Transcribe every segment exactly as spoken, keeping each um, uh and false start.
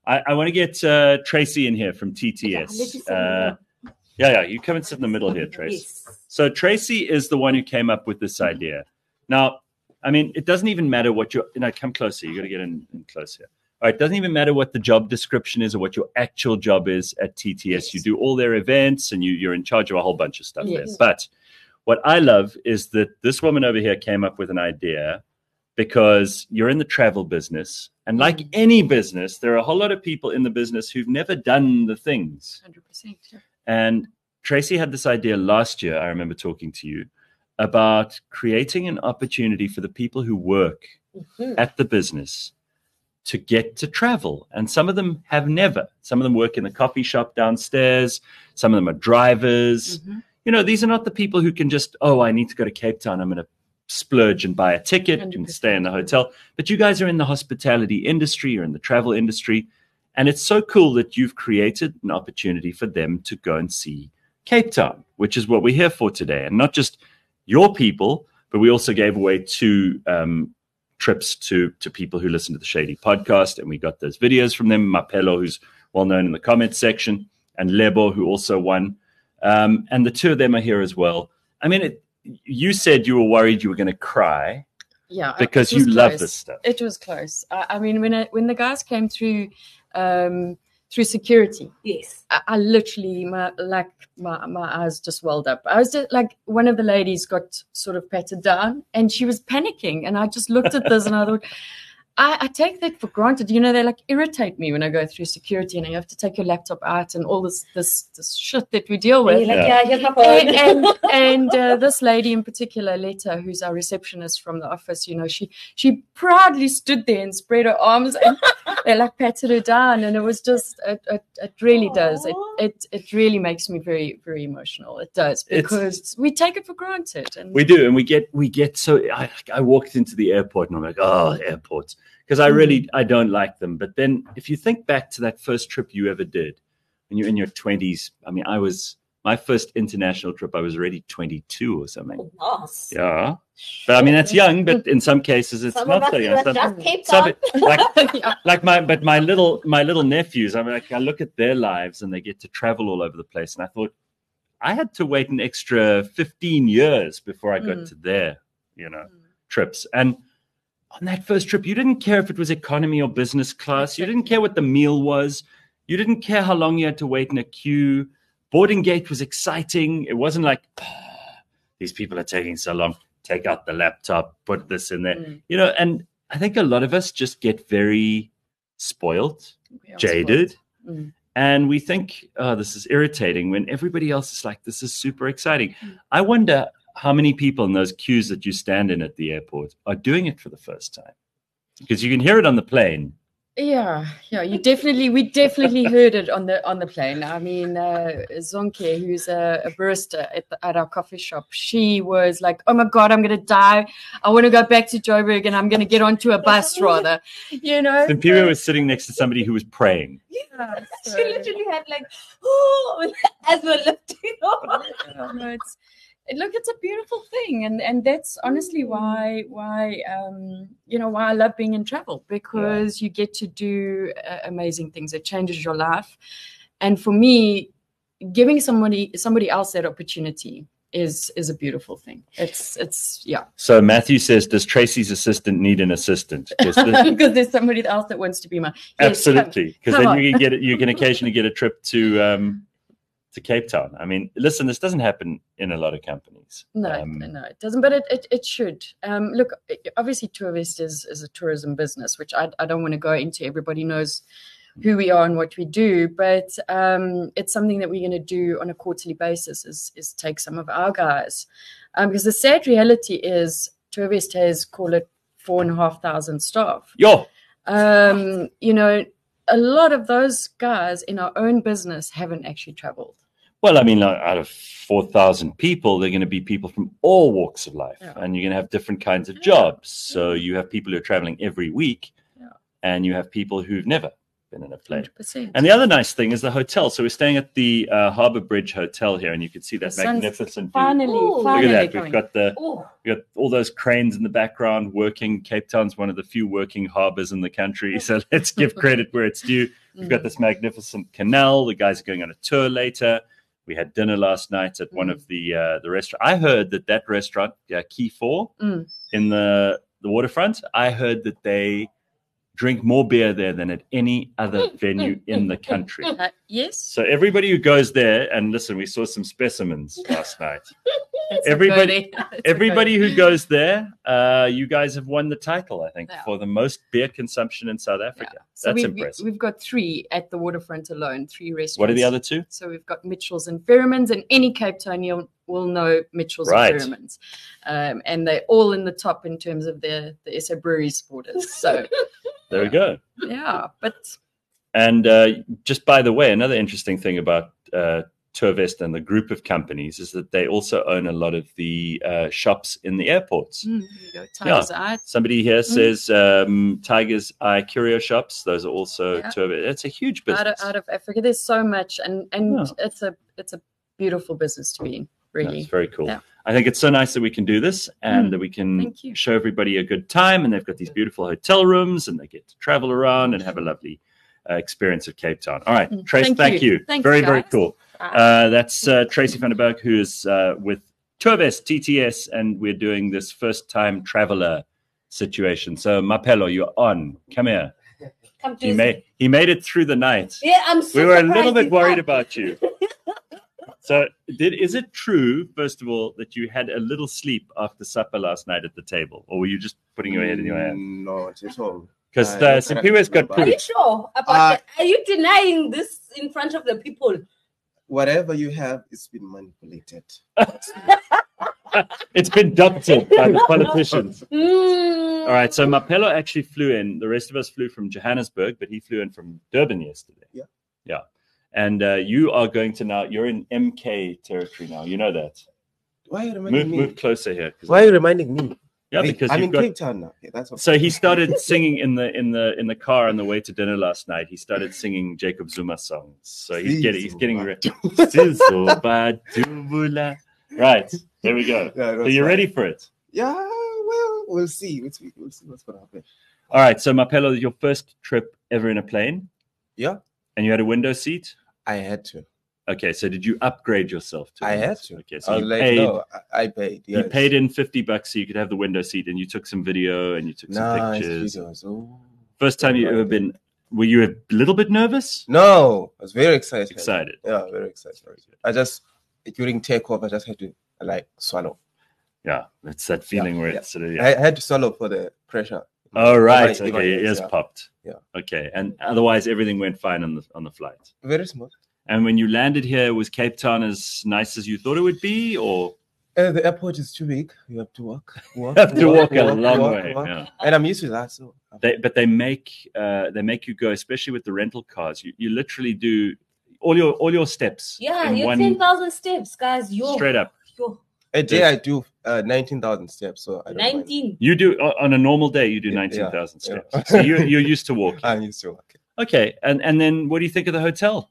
I, I want to get uh, Tracy in here from T T S. Okay, uh, yeah, yeah, you come and sit in the middle here, Tracy. Yes. So Tracy is the one who came up with this idea. Now, I mean, it doesn't even matter what your, you know, come closer. You got to get in, in close here. All right, it doesn't even matter what the job description is or what your actual job is at T T S. Yes. You do all their events and you, you're in charge of a whole bunch of stuff Yes. there. But what I love is that this woman over here came up with an idea because you're in the travel business. And like Mm. any business, there are a whole lot of people in the business who've never done the things. one hundred percent. Yeah. And Tracy had this idea last year, I remember talking to you, about creating an opportunity for the people who work Mhm. at the business to get to travel. And some of them have never. Some of them work in the coffee shop downstairs. Some of them are drivers. Mhm. You know, these are not the people who can just, oh, I need to go to Cape Town. I'm going to splurge and buy a ticket one hundred and percent. stay in the hotel. But you guys are in the hospitality industry or in the travel industry. And it's so cool that you've created an opportunity for them to go and see Cape Town, which is what we're here for today. And not just your people, but we also gave away two um, trips to, to people who listen to the Shady podcast. And we got those videos from them. Mapelo, who's well known in the comments section, and Lebo, who also won. Um, and the two of them are here as well. I mean, it, you said you were worried you were going to cry Yeah, because it was you love close. this stuff. It was close. I, I mean, when I, when the guys came through um, through security, Yes. I, I literally my like my my eyes just welled up. I was just like, one of the ladies got sort of patted down, and she was panicking, and I just looked at this and I thought, I, I take that for granted. You know, they like irritate me when I go through security and you have to take your laptop out and all this this this shit that we deal And with. you're like, Yeah. yeah, here's my phone. and and, and uh, this lady in particular, Leta, who's our receptionist from the office, you know, she she proudly stood there and spread her arms and they like patted her down, and it was just it it, it really does it, Aw. it it really makes me very very emotional. It does, It's- because we take it for granted. And We do, and we get we get so. I, I walked into the airport and I'm like, oh, airports, because I really I don't like them. But then if you think back to that first trip you ever did when you're in your twenties, I mean, I was my first international trip. I was already twenty-two or something. Oh, nice. Yeah, but I mean that's young. But in some cases, it's Some not of so us young. were Some- just Cape some Town. of it- like Yeah. like my but my little my little nephews, I mean, like I look at their lives and they get to travel all over the place, and I thought I had to wait an extra fifteen years before I got Mm. to their you know trips. And on that first trip, you didn't care if it was economy or business class. You didn't care what the meal was. You didn't care how long you had to wait in a queue. Boarding gate was exciting. It wasn't like, "Ah, these people are taking so long. Take out the laptop, put this in there. Mm. You know, and I think a lot of us just get very spoiled, We are jaded. spoiled. Mm. And we think, oh, this is irritating, when everybody else is like, this is super exciting. Mm. I wonder how many people in those queues that you stand in at the airport are doing it for the first time. Because you can hear it on the plane. Yeah, yeah, you definitely, we definitely heard it on the on the plane. I mean, uh, Zonke, who's a, a barista at, the, at our coffee shop, she was like, "Oh my God, I'm gonna die! I want to go back to Joburg, and I'm gonna get onto a bus rather." You know, Imperial was sitting next to somebody who was praying. Yeah, She so- literally had like, oh, as we're lifting off. Yeah, no, it's it- look, it's a beautiful thing, and and that's honestly why why um you know why I love being in travel, because you get to do uh, amazing things. It changes your life, and for me, giving somebody somebody else that opportunity is is a beautiful thing. It's it's yeah, So Matthew says, does Tracy's assistant need an assistant? 'Cause the- because there's somebody else that wants to be my yes, come- absolutely. Because come then on. you can get it, you can occasionally get a trip to um, to Cape Town. I mean, listen, this doesn't happen in a lot of companies. No, Um, no, it doesn't. But it it, it should. Um, look, obviously, Tourvest is is a tourism business, which I I don't want to go into. Everybody knows who we are and what we do, but um, it's something that we're going to do on a quarterly basis. Is is take some of our guys, um, because the sad reality is Tourvest has, call it, four and a half thousand staff. Yo, Um, you know, a lot of those guys in our own business haven't actually traveled. well, I mean, like, out of four thousand people, they're going to be people from all walks of life, Yeah. and you're going to have different kinds of Yeah. jobs. So you have people who are traveling every week, Yeah. and you have people who've never been in a one plane. hundred percent. And the other nice thing is the hotel. So we're staying at the uh, Harbour Bridge Hotel here, and you can see that The sun's magnificent view. Finally, Ooh. Look at Look finally at that. coming. We've got the Oh, we've got all those cranes in the background working. Cape Town's one of the few working harbours in the country. So let's give credit where it's due. We've got this magnificent canal. The guys are going on a tour later. We had dinner last night at one Mm. of the uh, the restaurant. I heard that that restaurant, uh, Key Four, Mm. in the the waterfront. I heard that they drink more beer there than at any other venue in the country. Uh, yes. So everybody who goes there, and listen, we saw some specimens last night. It's a everybody- goodie. It's a Everybody goodie. who goes there, uh, you guys have won the title, I think, Yeah. for the most beer consumption in South Africa. So That's we've, impressive. we've got three at the waterfront alone, three restaurants. What are the other two? So we've got Mitchell's and Ferryman's, and any Cape Townian will know Mitchell's Right. and Ferryman's. Um, and they're all in the top in terms of their the S A Brewery supporters. So, There we go. yeah, but And uh, just by the way, another interesting thing about uh, Tourvest and the group of companies is that they also own a lot of the uh, shops in the airports. mm, there you go. Tiger's Eye. Somebody here says um, Tiger's Eye Curio Shops. Those are also Yeah. Tourvest. It's a huge Out business. of, out of Africa. There's so much, and and Yeah. it's a it's a beautiful business to be in. Really. That's very cool. Yeah. I think it's so nice that we can do this and Mm, that we can thank you. show everybody a good time. And they've got these beautiful hotel rooms and they get to travel around and have a lovely uh, experience at Cape Town. All right, Mm, Trace, thank, thank you. you. Thanks, very, very guys. cool. Uh, that's uh, Tracy van der Berg, who is uh, with Tourvest T T S, and we're doing this first time traveler situation. So, Mapelo, you're on. Come here. come to He made, he made it through the night. Yeah, I'm so We were a little surprised bit he's worried up. about you. So, did is it true, first of all, that you had a little sleep after supper last night at the table, or were you just putting your head in your hand? Mm, Not at all. Because I uh, don't Simpiwe's got remember. Are you pooch. sure about Uh, that? Are you denying this in front of the people? Whatever you have, it's been manipulated. It's been doctored by the politicians. Mm. All right, so Mapelo actually flew in. The rest of us flew from Johannesburg, but he flew in from Durban yesterday. Yeah. Yeah. And uh, you are going to now, you're in M K territory now. You know that. Why are you reminding Move, me? move closer here. 'cause- Why are you reminding me? Yeah, I- because I'm you've in got. Cape Town now. Okay, that's what. So he started singing in the in the in the car on the way to dinner last night. He started singing Jacob Zuma songs. So he's getting he's getting ready. Right, there we go. Yeah, So that's you fine. ready for it? Yeah, well, we'll see. We'll see, we'll see what's going to happen. All right. So Mapelo, your first trip ever in a plane, Yeah, and you had a window seat. I had to. Okay. So did you upgrade yourself to? I that? had to. Okay. So I you was like, paid. no, I, I paid. You Yes. paid in fifty bucks so you could have the window seat, and you took some video and you took some Nice pictures. videos. Oh. First time you ever been? Were you a little bit nervous? No, I was very excited. Excited. Yeah, very excited. I just during takeoff, I just had to like swallow. Yeah, that's that feeling Yeah, where yeah. it's sort of. Yeah. I had to swallow for the pressure. Oh right, In my- in my okay, your ears, ears yeah. popped. Yeah. Okay, and otherwise everything went fine on the on the flight. Very smooth. And when you landed here, was Cape Town as nice as you thought it would be, or Uh, the airport is too big. You have to walk. walk have to walk a long way? walk. Yeah. And I'm used to that. So They, but they make uh, they make you go, especially with the rental cars. You you literally do all your all your steps. Yeah, in you're one ten thousand steps, guys. Yo, straight up. yo, a day I do uh, nineteen thousand steps. So I don't mind. nineteen. You do on a normal day. You do Yeah, nineteen thousand yeah. steps. So you you're used to walking. I'm used to walking. Okay, and and then what do you think of the hotel?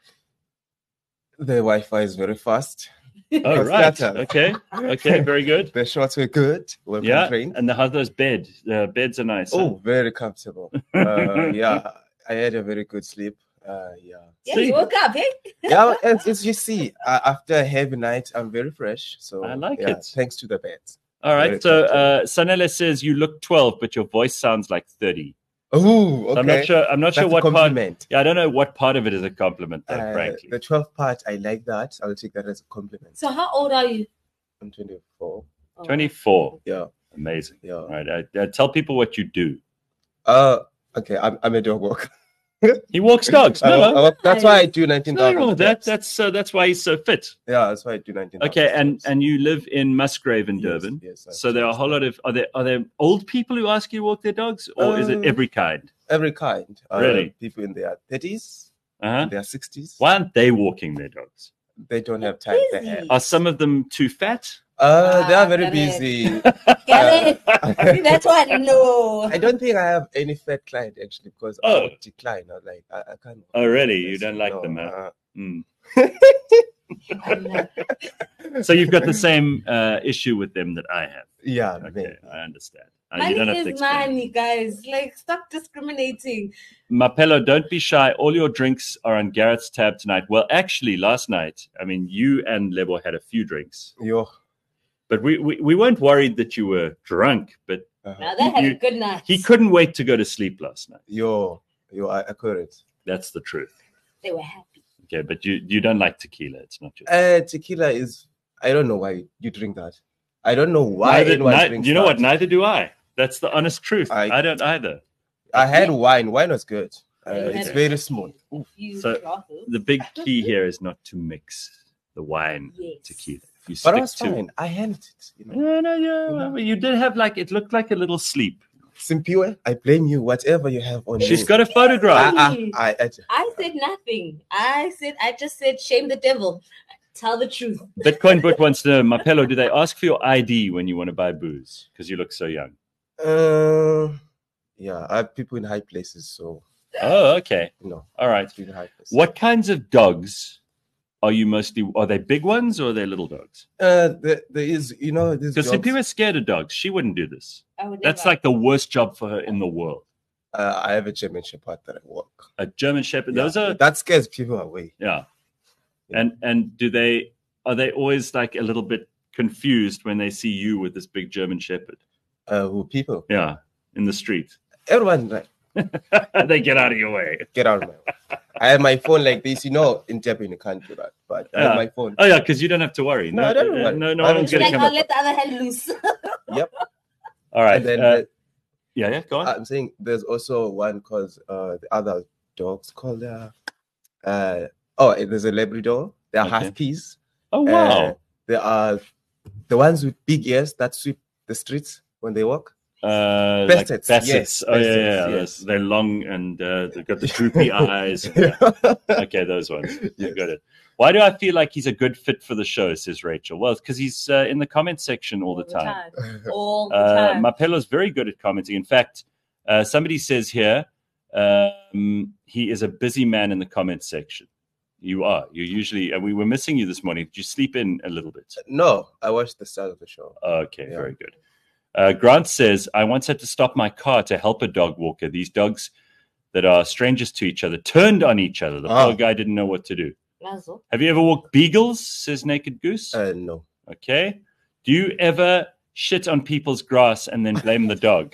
The Wi-Fi is very fast. Oh That's right. better. Okay. Okay. Very good. The shots were good. Welcome Yeah. drink. And the how those bed the beds are nice. huh? Oh, very comfortable. Uh, yeah, I had a very good sleep. Uh, yeah. Yeah, See? you woke up, eh? Yeah, as, as you see, uh, after a heavy night, I'm very fresh. So I like yeah, it. Thanks to the beds. All right. Very So comfortable. uh, Sanele says you look twelve, but your voice sounds like thirty. Oh, okay. I'm not sure. I'm not That's sure a what part. compliment. Yeah, I don't know what part of it is a compliment, though. Uh, frankly. the twelfth part, I like that. I'll take that as a compliment. So how old are you? I'm twenty-four. Oh. Twenty-four. Yeah, Amazing. yeah. All right. I, I tell people what you do. Uh, okay. I'm, I'm a dog walker. He walks dogs. I No, walk- I no. walk- that's why I do nineteen Nothing thousand. wrong with that. That's uh, that's why he's so fit. yeah, that's why I do nineteen thousand. Okay, and and you live in Musgrave in Yes, Durban. yes, I So there are a do. whole lot of are there are there old people who ask you to walk their dogs, or is it Uh, every kind? every kind. Uh, Really? People in their thirties, Uh-huh. their sixties. Why aren't they walking their dogs? They don't have time. They Busy. have. Are some of them too fat? Uh, they Ah, are very got it. busy. Get it? Uh, See, that's why no. I don't think I have any fat client actually because I Oh. would decline. I'm like, I, I can't. Oh, really? You Yes, don't like no, them, huh? uh, Mm. I'm not- So you've got the same uh, issue with them that I have. yeah, Okay, maybe. I understand. Uh, you Money don't have to is explain. money, guys. Like, stop discriminating. Mapello, don't be shy. All your drinks are on Garrett's tab tonight. Well, actually, last night, I mean, you and Lebo had a few drinks, Yo. but we, we, we weren't worried that you were drunk. But Uh-huh. Now that had You- a good night. he couldn't wait to go to sleep last night. Yo. Yo, I, I couldn't. That's the truth. They were happy. Okay, but you, you don't like tequila. It's not your Uh, tequila is. I don't know why you drink that. I don't know why Neither- anyone ni- drinks you know that. what? Neither do I. That's the honest truth. I, I- don't either. I had wine. Wine was good. Uh, You it's had very a smooth. few- a few So, glasses. The big key here is not to mix the wine Yes. tequila. If you But I stick was to fine. I handled it. You know. No, no, yeah. Well, you did have like it looked like a little sleep. Simpiwe, I blame you. Whatever you have on She's me. got a photograph. I, I, I, I, I said nothing. I said, I just said, shame the devil. Tell the truth. Bitcoin Boot wants to know, Mapello, do they ask for your I D when you want to buy booze? Because you look so young. uh, yeah, I have people in high places, so Oh, okay. you know, All right. people in high places. What kinds of dogs are you mostly? Are they big ones or are they little dogs? Uh, there, there is, you know, this. Because Simpiwe is scared of dogs. She wouldn't do this. I would That's never. like the worst job for her in the world. Uh, I have a German Shepherd that I walk. A German Shepherd. Yeah, Those are that scares people away. yeah. Yeah. And and do they are they always like a little bit confused when they see you with this big German Shepherd? Uh, who people? Yeah, in the street. Everyone like They get out of your way. get out of my way. I have my phone like this, you know, in Japan you can't do that, but I Yeah. have my phone. Oh yeah, because you don't have to worry. No, No, I don't no, worry. no, no I one's don't gonna like, come I'll up. let the other hand loose. All right. And then uh, the- yeah, yeah. Go on. I'm saying there's also one called uh, the other dogs called uh, uh oh there's a Labrador. They are Okay. Huskies. oh Uh, wow. they are the ones with big ears that sweep the streets when they walk. Uh, like Bassets, Bassets. yes, Oh yeah, Bassets, yeah. yes. Those- They're long and uh, they've got the droopy eyes. Okay, those ones. I Yes. got it. Why do I feel like he's a good fit for the show? Says Rachel. Well, because he's uh, in the comment section all the time. All the Uh, time. Mapello's very good at commenting. In fact, uh, somebody says here um, he is a busy man in the comment section. You are. You usually. Uh, we were missing you this morning. Did you sleep in a little bit? No, I watched the start of the show. Okay, Yeah. very good. Uh, Grant says, I once had to stop my car to help a dog walker. These dogs that are strangers to each other turned on each other. The Ah. poor guy didn't know what to do. Lazo. Have you ever walked beagles? Says Naked Goose. Uh, no. Okay. Do you ever shit on people's grass and then blame the dog?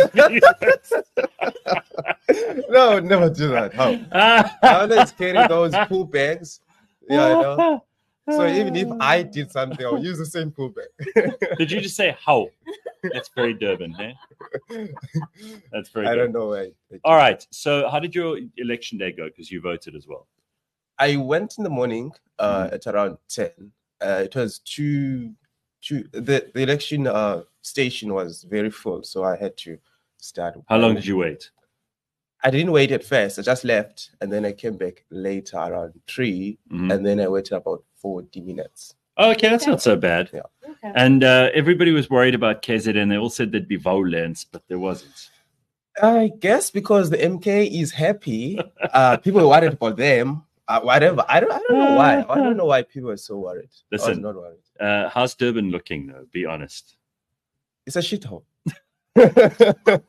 No, never do that. How? I always carry those pool bags. Yeah, I know. So even if I did something, I'll use the same pool bag. Did you just say how? That's very Durban, eh? That's very I good. don't know why. All right. So how did your election day go? Because you voted as well. I went in the morning uh, Mm-hmm. at around ten. Uh, it was too, too. The, the election uh, station was very full, so I had to start. How long did you wait? I didn't wait at first. I just left, and then I came back later around three, Mhm. and then I waited about forty minutes. Oh, okay, that's Okay. not so bad. Yeah. Okay. And uh, everybody was worried about K Z N. They all said there'd be violence, but there wasn't. I guess because the M K is happy, uh, people were worried about them. Uh, whatever. I don't. I don't know why. I don't know why people are so worried. I was Listen. not worried. Uh, how's Durban looking, though? Be honest. It's a shithole. It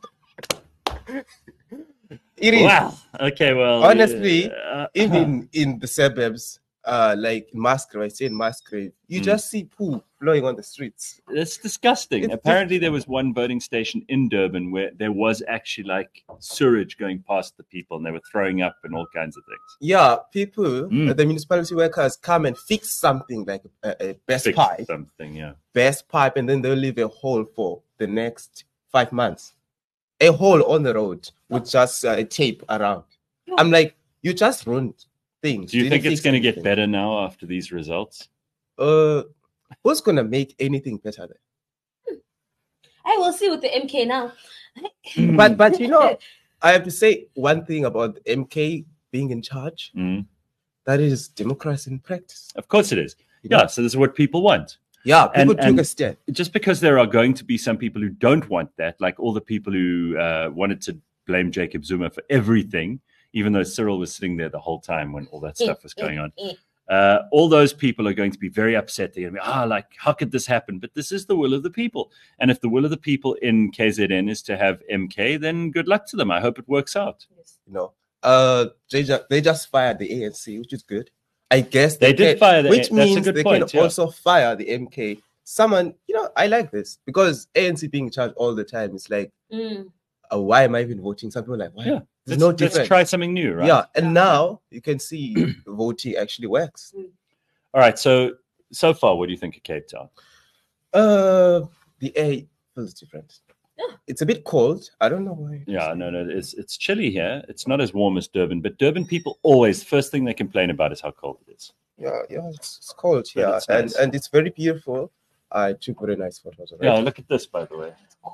is. Wow. Okay, well. Honestly, uh, Even in the suburbs, uh, like Musgrave, I say in Musgrave, you Mm. just see poo flowing on the streets. It's disgusting. It's Apparently, there was one voting station in Durban where there was actually like sewage going past the people and they were throwing up and all kinds of things. Yeah, people, Mm. uh, the municipality workers come and fix something like a, a best Fix pipe, something, yeah. best pipe, and then they'll leave a hole for the next five months. A hole on the road with just uh, a tape around. I'm like, you just ruined things. Do you Didn't think it's fix going to get anything. better now after these results? Uh, who's gonna make anything better then? I will see with the M K now. But but you know, I have to say one thing about M K being in charge. Mm. That is democracy in practice. Of course it is. You know? Yeah, so this is what people want. Yeah, people And- took and- a step. Just because there are going to be some people who don't want that, like all the people who uh, wanted to blame Jacob Zuma for everything, even though Cyril was sitting there the whole time when all that stuff was going on. Uh, all those people are going to be very upset. They're going to be, ah, like, how could this happen? But this is the will of the people. And if the will of the people in K Z N is to have M K, then good luck to them. I hope it works out. You know, uh, they just they just fired the A N C, which is good. I guess They did can, fire the- which that's a means good they point, can yeah. also fire the M K. Someone, you know, I like this because A N C being in charge all the time. It's like, Mm. uh, why am I even voting? Some people are like, why? Yeah. There's Let's, no let's difference. try something new, right? Yeah, and now you can see voting actually works. All right. So, so far, what do you think of Cape Town? Uh, the air feels different. Yeah. It's a bit cold. I don't know why. Yeah, no, no, it's it's chilly here. It's not as warm as Durban, but Durban people always, first thing they complain about is how cold it is. Yeah, yeah, it's, it's cold. But Yeah, it's and nice. and it's very beautiful. I took very nice photos of it. Yeah, look at this, by the way.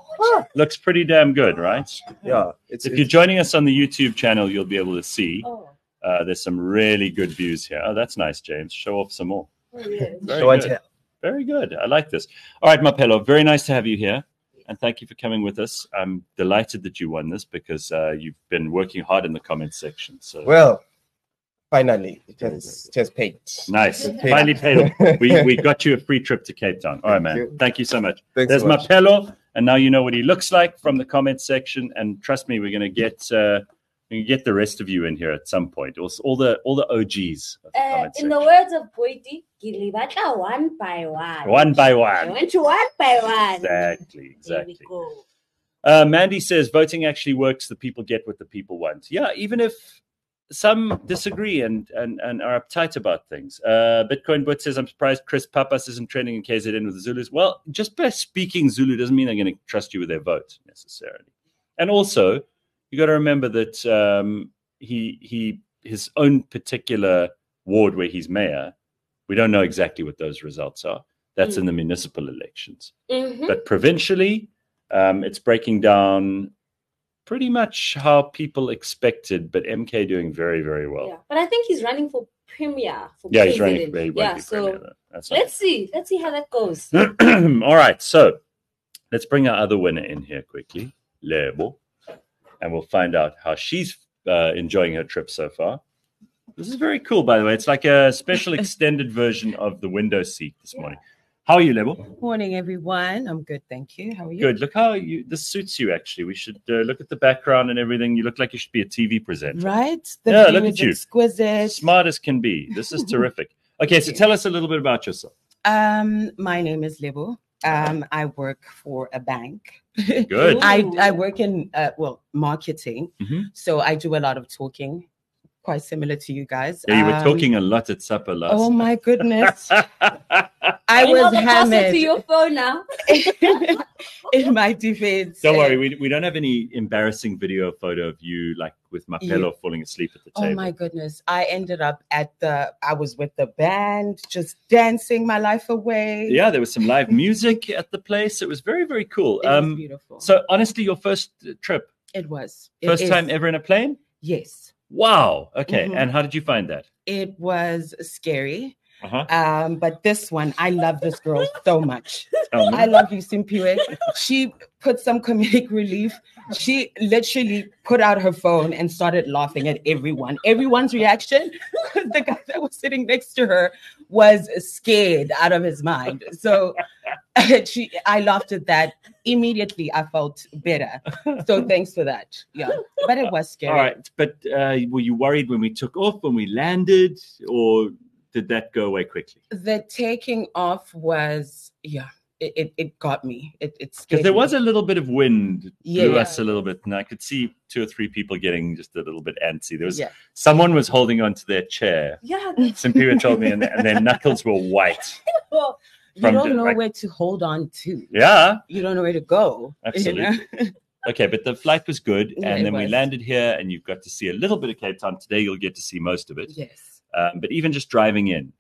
Looks pretty damn good, right? Yeah, it's, If it's you're joining us on the YouTube channel, you'll be able to see Oh, uh, there's some really good views here. Oh, that's nice, James. Show off some more. oh yeah. Very show and good. tell. Very good. I like this. All right, Mapelo, very nice to have you here. And thank you for coming with us. I'm delighted that you won this because uh, you've been working hard in the comments section. So Well, finally, it has, it has paid. nice. Paid. Finally paid off. We, we got you a free trip to Cape Town. All right, Thank man. you. Thank you so much. Thanks There's so much. Mapelo, and now you know what he looks like from the comments section. And trust me, we're going to get uh, we can get the rest of you in here at some point. Also, all the all the O Gs of the Uh, comment in the section. words of Boiti, Gilibatla one by one. One by I one. went to one by one. Exactly. There Exactly. we go. Uh, Mandy says voting actually works. The people get what the people want. Yeah, even if some disagree and and, and are uptight about things. Uh, Bitcoin Bot says, I'm surprised Chris Papas isn't trending in K Z N with the Zulus. Well, just by speaking Zulu doesn't mean they're going to trust you with their vote necessarily. And also, you got to remember that um, he he his own particular ward where he's mayor, we don't know exactly what those results are. That's Mm. in the municipal elections. Mhm. But provincially, um, it's breaking down pretty much how people expected, but M K doing very, very well. Yeah, but I think he's running for premier. For Yeah, he's president. running for very Yeah, yeah, so premier. Though. That's let's see. Let's see how that goes. All right, so let's bring our other winner in here quickly, Lebo, and we'll find out how she's uh, enjoying her trip so far. This is very cool, by the way. It's like a special extended version of the window seat this morning. How are you, Lebo? Morning, everyone. I'm good, thank you. How are you? Good. Look how you. This suits you. Actually, we should uh, look at the background and everything. You look like you should be a T V presenter. Right? The Yeah, view look is at you. exquisite. Smart as can be. This is terrific. Okay, so you. tell us a little bit about yourself. Um, my name is Lebo. Um, I work for a bank. Good. I I work in uh, well marketing, Mhm. so I do a lot of talking, quite similar to you guys. Yeah, you were Um, talking a lot at supper last. Oh my goodness! I You know, was the closer hammered. to your phone now. In my defense. Don't worry, we, we don't have any embarrassing video or photo of you like with Mapelo falling asleep at the Oh table. my goodness. I ended up at the, I was with the band, just dancing my life away. Yeah, there was some live music at the place. It was very, very cool. It was Um, beautiful. so honestly, your first uh, trip, It was. It first is. time ever in a plane? Yes. Wow. Okay. Mhm. And how did you find that? It was scary. Uh-huh. Um, but this one, I love this girl so much. Tell me. I love you, Simpiwe. She put some comedic relief. She literally put out her phone and started laughing at everyone. Everyone's reaction, because the guy that was sitting next to her was scared out of his mind. So she, I laughed at that. Immediately, I felt better. So thanks for that. Yeah, but it was scary. All right. But uh, were you worried when we took off, when we landed, or did that go away quickly? The taking off was, yeah, it, it, it got me. It, it Because scared there me. was a little bit of wind blew Yeah. us a little bit, and I could see two or three people getting just a little bit antsy. There was Yeah. someone was holding onto their chair. Yeah. Some people told me, and, and their knuckles were white. Well, You from don't the- know like- where to hold on to. Yeah, You don't know where to go. you absolutely. know? Okay, but the flight was good, Yeah, and it then we was. landed here, and you've got to see a little bit of Cape Town today. You'll get to see most of it. Yes. Um, but even just driving in,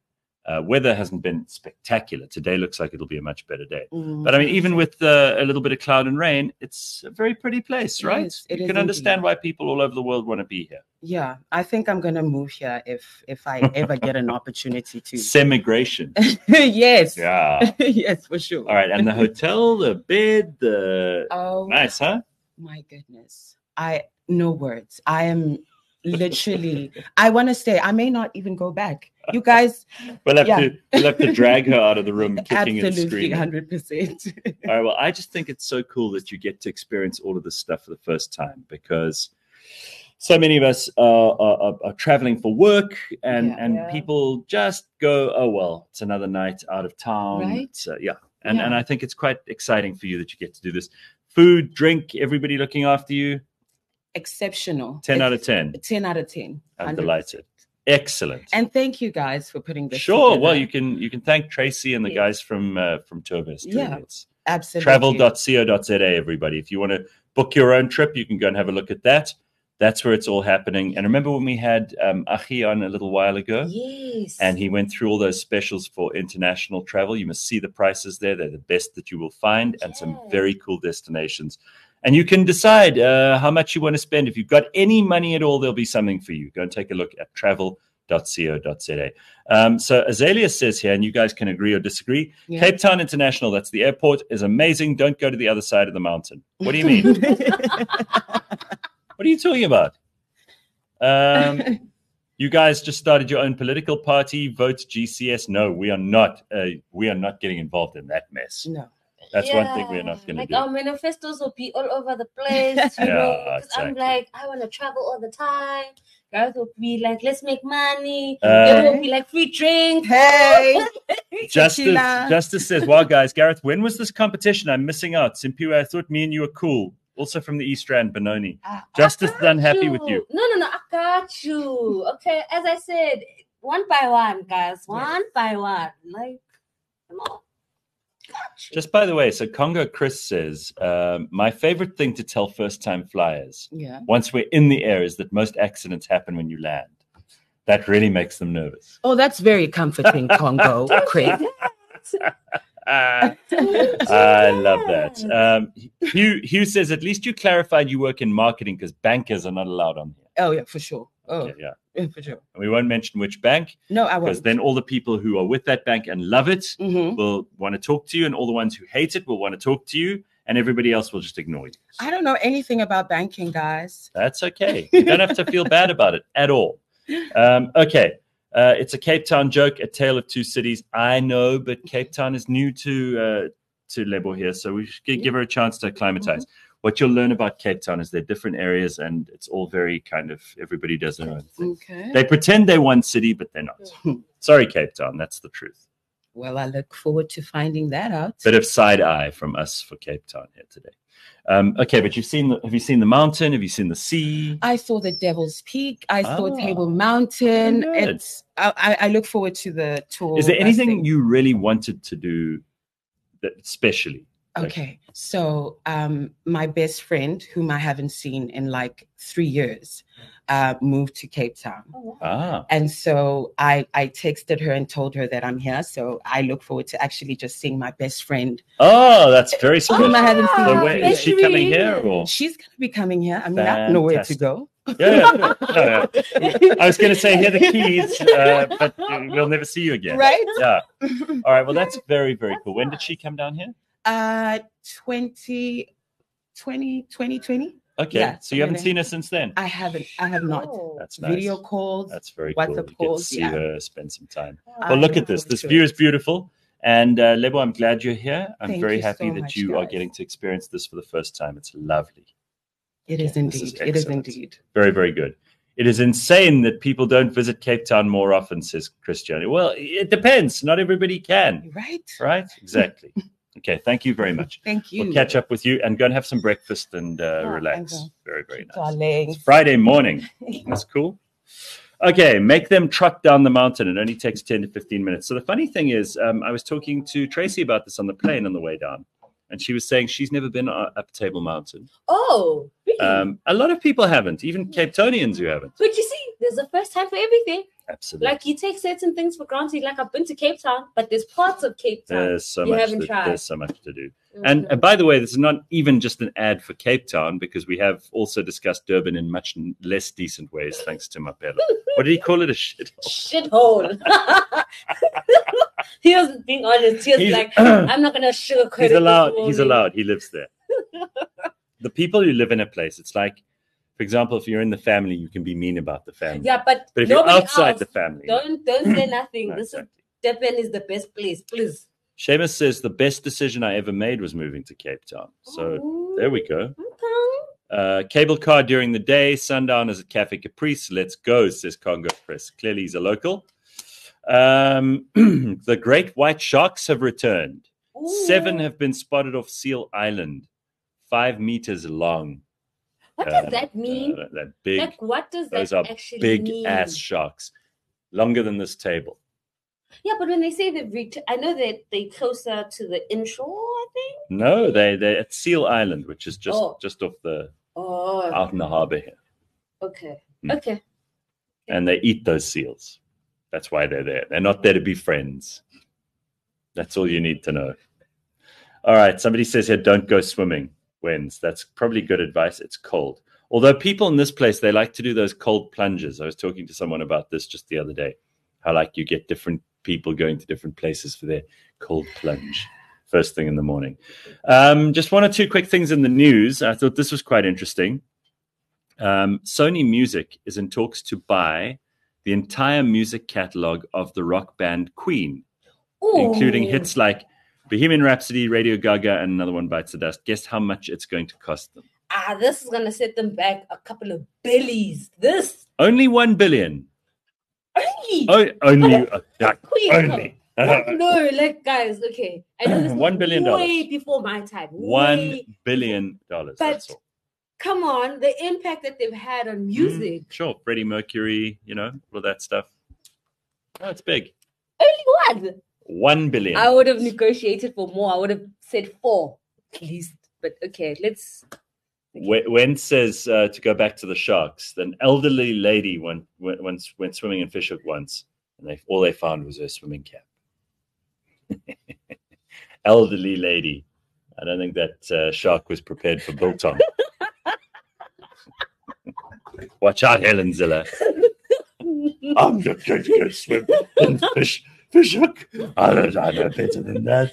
Uh, weather hasn't been spectacular. Today looks like it'll be a much better day. Mm. But I mean, even with uh, a little bit of cloud and rain, it's a very pretty place, right? Yes, it you is can understand indeed. why people all over the world want to be here. Yeah, I think I'm gonna move here if if I ever get an opportunity to. Semigration. Yes. Yeah. Yes, for sure. All right. And the hotel, the bed, the Oh nice, huh? my goodness. I no words. I am literally I want to stay. I may not even go back. You guys, We'll have Yeah. to we'll have to drag her out of the room, kicking and absolutely screaming. one hundred percent. All right. Well, I just think it's so cool that you get to experience all of this stuff for the first time, because so many of us are, are, are traveling for work, and, Yeah. and Yeah. people just go, oh, well, it's another night out of town. Right? So, yeah. And, Yeah. and I think it's quite exciting for you that you get to do this. Food, drink, everybody looking after you. Exceptional. ten It's out of ten. ten out of ten. I'm one hundred percent. delighted. Excellent. And thank you guys for putting this Sure. together. Well, you can you can thank Tracy and the Yes. guys from uh, from Tourvest. Yeah. Really. It's absolutely travel dot co dot za, everybody. If you want to book your own trip, you can go and have a look at that. That's where it's all happening. And remember when we had um, Achi on a little while ago? Yes. And he went through all those specials for international travel. You must see the prices there. They're the best that you will find, and some Yeah. very cool destinations. And you can decide uh, how much you want to spend. If you've got any money at all, there'll be something for you. Go and take a look at travel dot co dot za. Um, so Azalea says here, and you guys can agree or disagree, Yeah. Cape Town International, that's the airport, is amazing. Don't go to the other side of the mountain. What do you mean? What are you talking about? Um, you guys just started your own political party. Vote G C S. No, we are not. Uh, we are not getting involved in that mess. No. That's one thing we're not going to Like do. our manifestos will be all over the place. You Yeah, know, 'cause I'm exactly. like, I want to travel all the time. Guys will be like, let's make money. Uh, There will be like free drinks. Hey. Justice, Tequila. Justice says, "Wow, guys, Gareth, when was this competition? I'm missing out. Simpiwe, I thought me and you were cool. Also from the East Rand, Benoni. Ah, Justice is I got unhappy with you. No, no, no. I got you. Okay, as I said, one by one, guys. One by one. Like, come on. Got you. Just by the way, so Congo Chris says, um, my favorite thing to tell first-time flyers yeah. once we're in the air is that most accidents happen when you land. That really makes them nervous. Oh, that's very comforting, Congo, Craig. Ah, I love that. Um, Hugh, Hugh says, at least you clarified you work in marketing because bankers are not allowed on here. Oh, yeah, for sure. Oh, Okay, yeah. yeah, for sure. And we won't mention which bank, No, I because won't. then all the people who are with that bank and love it Mhm. will want to talk to you, and all the ones who hate it will want to talk to you, and everybody else will just ignore you. I don't know anything about banking, guys. That's okay. You don't have to feel bad about it at all. Um, okay. Uh, it's a Cape Town joke, a tale of two cities. I know, but Cape Town is new to uh, to Lebo here, so we should gi- give her a chance to acclimatize. What you'll learn about Cape Town is they're different areas, and it's all very kind of, everybody does their own thing. Okay. They pretend they're one city, but they're not. Sorry, Cape Town. That's the truth. Well, I look forward to finding that out. Bit of side eye from us for Cape Town here today. Um, okay, but you've seen the, have you seen the mountain? Have you seen the sea? I saw the Devil's Peak. I saw Ah, Table Mountain. good. It's. I, I I look forward to the tour. Is there bus anything thing. you really wanted to do that specially? Like- Okay, so um, my best friend, whom I haven't seen in like three years, uh, moved to Cape Town. Oh, wow. Ah, And so I, I texted her and told her that I'm here. So I look forward to actually just seeing my best friend. oh, that's very Whom special. I haven't seen. So in where, three is years. she coming here or? She's going to be coming here. I mean, I don't know where to Fantastic. go. Yeah, yeah, yeah, yeah. I was going to say here are the keys, uh, but we'll never see you again. Right? Yeah. All right. Well, that's very, very cool. When did she come down here? Uh, twenty, twenty, twenty, twenty. Okay. Yeah, so you haven't somewhere seen her since then. I haven't. I have not. Oh. That's nice. Video calls. That's very WhatsApp cool. You get to calls, see yeah. her, spend some time. I Well, look look at this. forward This to view it. is beautiful. And uh, Lebo, I'm glad you're here. I'm Thank very you happy so that much, you are guys. getting to experience this for the first time. It's lovely. It is This indeed. is it is excellent. indeed. Very, very good. It is insane that people don't visit Cape Town more often, says Christiane. Well, it depends. Not everybody can, Right? right? Exactly. Okay, thank you very much. Thank you. We'll catch up with you and go and have some breakfast and uh, Oh, relax. I will. Very, very nice. Darling. It's Friday morning. That's cool. Okay, make them truck down the mountain. It only takes ten to fifteen minutes. So the funny thing is, um, I was talking to Tracy about this on the plane on the way down, and she was saying she's never been uh, up Table Mountain. Oh, really? Um, a lot of people haven't, even Cape Townians who haven't. but you see, there's a first time for everything. Absolutely. Like you take certain things for granted. Like I've been to Cape Town, but there's parts of Cape Town There's so you much. haven't That, tried. there's so much to do. Mhm. And, and by the way, this is not even just an ad for Cape Town, because we have also discussed Durban in much n- less decent ways, thanks to Mapelo. What did he call it? A shit. Shithole. He was being honest. He was He's- like, I'm not gonna sugarcoat He's it. allowed. this He's morning." allowed. He lives there. The people who live in a place, it's like, for example, if you're in the family, you can be mean about the family. Yeah, but, But if you're nobody outside else, the family, don't don't say nothing. No, This is exactly. Durban is the best place, please. Seamus says the best decision I ever made was moving to Cape Town. So Oh, there we go. okay. Uh, cable car during the day, sundown is at Cafe Caprice. Let's go, says Congo Chris. Clearly he's a local. Um, the great white sharks have returned. Seven Ooh. have been spotted off Seal Island, five meters long. What Uh, does that mean? uh, that big, Like, what does those that are actually big mean? ass sharks, longer than this table. Yeah, but when they say they've returned, I know that they're closer to the inshore, I think. No, they they're at Seal Island, which is just Oh. just off the Oh, out in the harbor here, okay. Hmm. Okay. and they eat those seals. That's why they're there. They're not there to be friends. That's all you need to know. All right, somebody says here, don't go swimming. Wins. That's probably good advice. It's cold. Although people in this place, they like to do those cold plunges. I was talking to someone about this just the other day. How like you get different people going to different places for their cold plunge first thing in the morning. Um, just one or two quick things in the news. I thought this was quite interesting. Um, Sony Music is in talks to buy the entire music catalog of the rock band Queen, including Ooh. hits like Bohemian Rhapsody, Radio Gaga, and another one bites the dust. Guess how much it's going to cost them? Ah, this is gonna set them back a couple of billies. This Only one billion. only. Oh, only. Uh, yeah, Queen. only. No, like guys, okay. I know this One was billion way dollars. before my time. One Way- billion dollars. But- That's all. Come on, the impact that they've had on music. Mm, sure, Freddie Mercury, you know, all of that stuff. Oh, it's big. Only one. One billion. I would have negotiated for more. I would have said four at least. But okay, let's. When Wen says uh, to go back to the sharks, an elderly lady went went, went, went swimming in Fishhook once, and they all they found was her swimming cap. Elderly lady. I don't think that uh, shark was prepared for biltong. Watch out, Helen Ziller. I'm just going to go swim in fish, Fishhook. I don't I know better than that.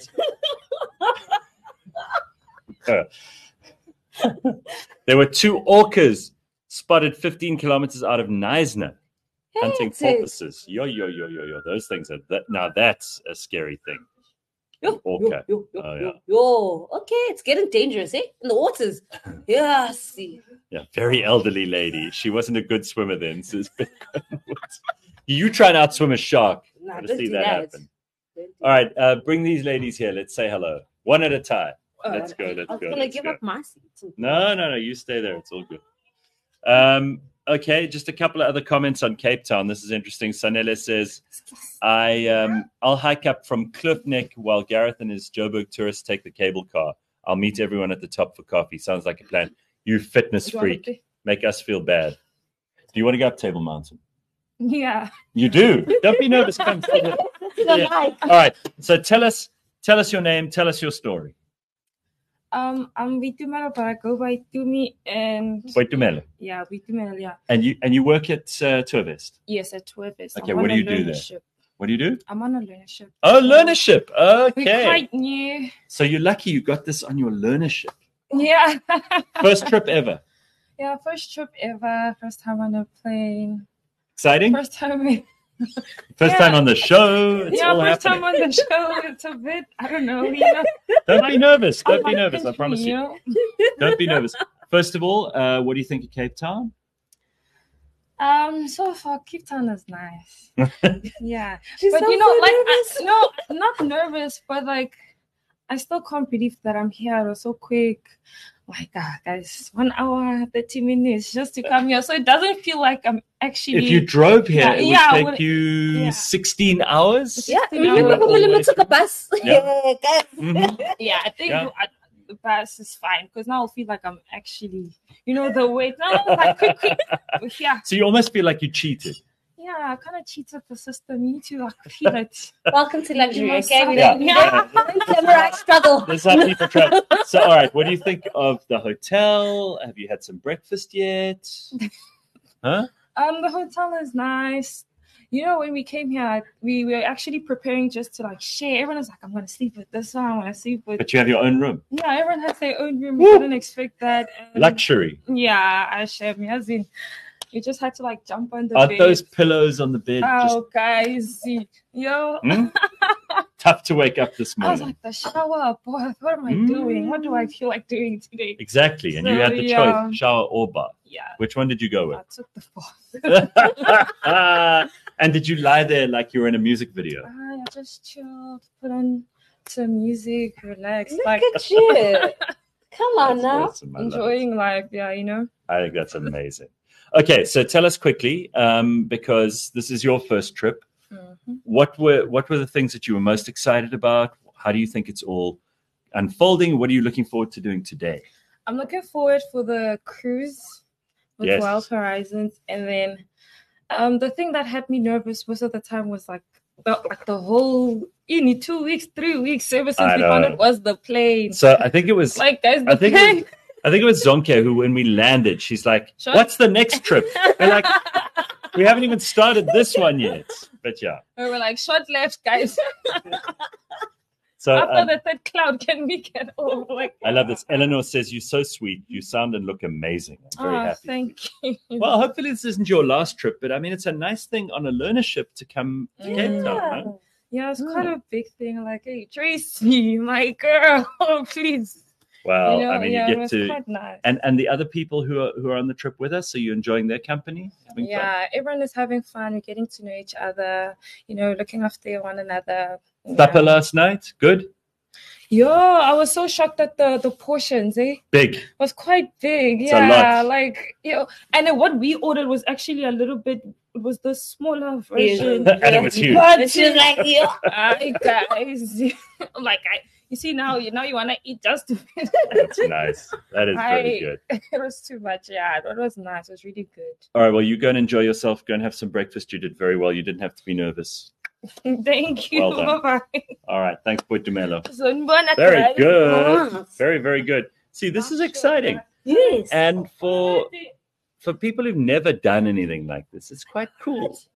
Uh, there were two orcas spotted fifteen kilometers out of Neisner hunting Hey, porpoises. Yo, yo, yo, yo, yo. Those things are that. Now that's a scary thing. Yo, Orca. yo, yo, yo, Oh, yo, yeah. yo. Okay, it's getting dangerous, eh? In the waters. Yeah, see. Yeah, very elderly lady. She wasn't a good swimmer then. So it's been you try and outswim a shark. Nah, Gotta don't see do that that. happen. All right, uh, bring these ladies here. Let's say hello, one at a time. Uh, Let's go. Let's I was go. gonna Let's give go. up my seat. No, no, no. You stay there. It's all good. Um, okay, just a couple of other comments on Cape Town. This is interesting. Sanele says, I, um, I'll hike up from Cliff Neck while Gareth and his Joburg tourists take the cable car. I'll meet everyone at the top for coffee. Sounds like a plan. You fitness freak. Make us feel bad. Do you want to go up Table Mountain? Yeah. You do. Don't be nervous. Come. Yeah. All right. So tell us, tell us your name. Tell us your story. Um, I'm Vitumelo, but I go by Tumi, and Wait a minute. yeah, Vitumelo, yeah. And you and you work at uh, Tourvest. Yes, at Twebis. Okay, what do you do there? What do you do? I'm on a learnership. Oh, learnership. We're Okay. quite new. So you're lucky you got this on your learnership. Yeah. First trip ever. Yeah, first trip ever. First time on a plane. Exciting. First time. We, First yeah. time on the show. It's yeah, all first happening. time on the show. It's a bit. I don't know. You know. Don't be nervous. Don't be I'm nervous. I thinking, promise you. know. Don't be nervous. First of all, uh, what do you think of Cape Town? Um. So far, Cape Town is nice. Yeah. She But sounds you know, so like, nervous. I, no, not nervous, but like, I still can't believe that I'm here. It was so quick. Like, ah, guys, one hour, thirty minutes just to come here. So it doesn't feel like I'm actually. If you drove here, Yeah, it would yeah, take would- you yeah. sixteen hours. Yeah, Yeah, remember all when the we way took a bus? Yeah. Yeah, guys. Mhm. yeah, I think Yeah. I, the bus is fine because now I feel like I'm actually, you know, the wait. No, like quick, quick. Yeah, So you almost feel like you cheated. yeah. I kind of cheated the system. You need to like feel it. Welcome to luxury, Yeah. okay? We Yeah. don't, Yeah. samurai struggle. This is how people try. So, all right, what do you think of the hotel? Have you had some breakfast yet? Huh? Um, the hotel is nice. You know, when we came here, we were actually preparing just to like share. Everyone was like, "I'm gonna sleep with this one. I'm gonna sleep with." But you have your own room. Yeah, everyone has their own room. We didn't expect that. And Luxury. yeah, I shared me. As in, you just had to like jump on the Are bed. those pillows on the bed just Oh, guys, yo. hmm? tough to wake up this I was morning? like, the shower, boy, what am I Mm. doing? What do I feel like doing today? Exactly. And you So, had the yeah. choice, shower or bath. Yeah, Which one did you go I with? took the fourth. And did you lie there like you were in a music video? I just chilled, put on some music, relax, Look like at you. Come on That's now. awesome. I love it. enjoying life. Yeah, you know. I think that's amazing. Okay, so tell us quickly, um, because this is your first trip. Mhm. What were what were the things that you were most excited about? How do you think it's all unfolding? What are you looking forward to doing today? I'm looking forward for the cruise with Yes. Wild Horizons, and then um, the thing that had me nervous most of the time was like the like the whole you need two weeks, three weeks ever since I we found know. it was the plane. So I think it was Like guys, the I think it plane. was, I think it was Zonke who, when we landed, she's like, Sure. "What's the next trip?" We're like, "We haven't even started this one yet." But yeah, we were like short left, guys. so After um, the third cloud, can we get over? Like, I love this. Eleanor says, "You're so sweet. You sound and look amazing." I'm very oh, happy. thank you. Well, hopefully this isn't your last trip, but I mean, it's a nice thing on a learnership to come to Cape Town. Yeah. Huh? Yeah, it's Hmm. quite a big thing. Like, hey, Tracy, my girl, please. Well, you know, I mean, yeah, you it get was to, quite nice. and and the other people who are who are on the trip with us. Are you enjoying their company? Having fun? Yeah, everyone is having fun. We're getting to know each other, you know, looking after one another. Supper Yeah. last night, good, Yo, I was so shocked at the the portions, eh? big. It was quite big. It's a yeah, lot. like you know, and then what we ordered was actually a little bit. It was the smaller version. And it was huge. But And she's like, yeah. I guys, like I, you see now, you know, you wanna eat just to finish. That's nice. That is very I- good. It was too much. Yeah, it was nice. It was really good. All right, well, you go and enjoy yourself. Go and have some breakfast. You did very well. You didn't have to be nervous. Thank you. Well done. Bye bye. All right, thanks, Dumelo. Very Very good. Yes. Very, very good. See, this is exciting. Yes. And for for people who've never done anything like this, it's quite cool.